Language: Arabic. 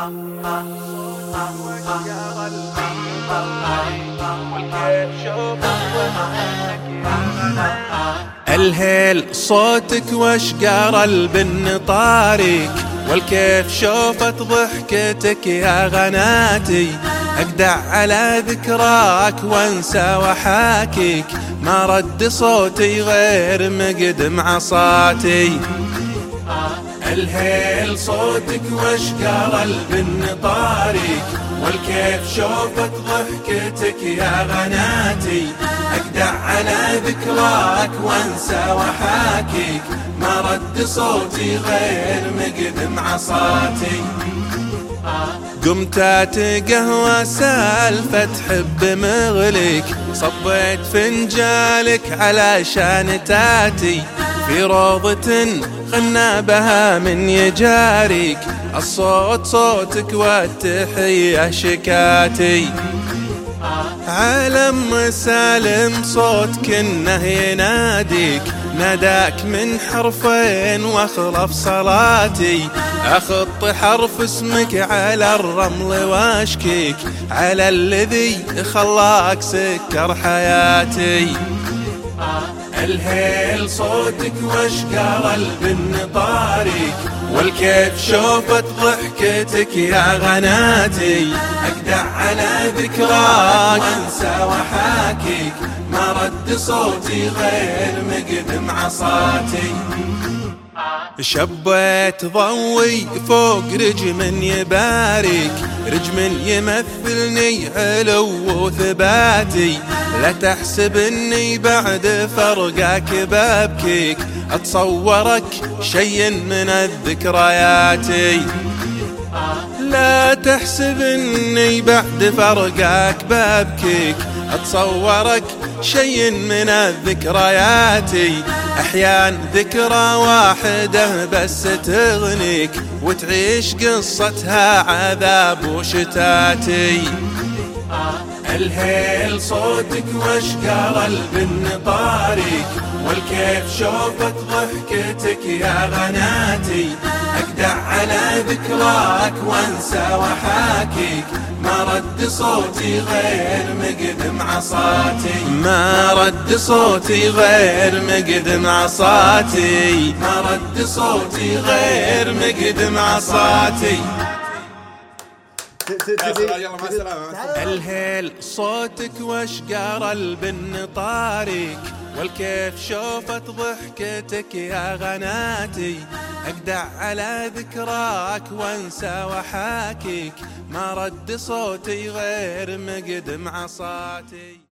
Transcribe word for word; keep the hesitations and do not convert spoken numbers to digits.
الهيل صوتك واشقار البن طاريك، والكيف شوفت ضحكتك يا غناتي. اقدع على ذكراك وانسى وحاكيك، ما رد صوتي غير مقدم عصاتي. الهيل صوتك واشقار البن طاريك، والكيف شوفت ضحكتك يا غناتي. اقدع على ذكراك وانسى وحاكيك، ما رد صوتي غير مقدم عصاتي. قمت قهوة سالفة تحب مغليك، صبيت فنجالك علشان تاتي. في روضة غنى بها من يجاريك، الصوت صوتك والتحية شكاتي. عالم سالم صوت كنه يناديك، ناداك من حرفين واخلف صلاتي. اخط حرف اسمك على الرمل واشكيك، على الذي خلاك سكر حياتي. الهيل صوتك واشقار البن طاريك، والكيف شوفت ضحكتك يا غناتي. اقدع على ذكراك وانسى وحاكيك، ما رد صوتي غير مقدم عصاتي. شبيت ضوي فوق رجم يباريك، رجم يمثلني علو وثباتي. لا تحسب اني بعد فرقك ببكيك، اتصورك شي من الذكرياتي. لا تحسب اني بعد فرقك ببكيك، اتصورك شي من الذكرياتي. احيان ذكرى واحدة بس تغنيك، وتعيش قصتها عذاب وشتاتي. الهيل صوتك واشقار البن طاريك، والكيف شوفت ضحكتك يا غناتي. اقدع على ذكراك وانسى وحاكيك، ما رد صوتي غير مقدم عصاتي. ما رد صوتي غير مقدم عصاتي، ما رد صوتي غير مقدم عصاتي. الهيل صوتك واشقار البن طاريك، والكيف شوفت ضحكتك يا غناتي. اقدع على ذكراك وانسى وحاكيك، ما رد صوتي غير مقدم عصاتي.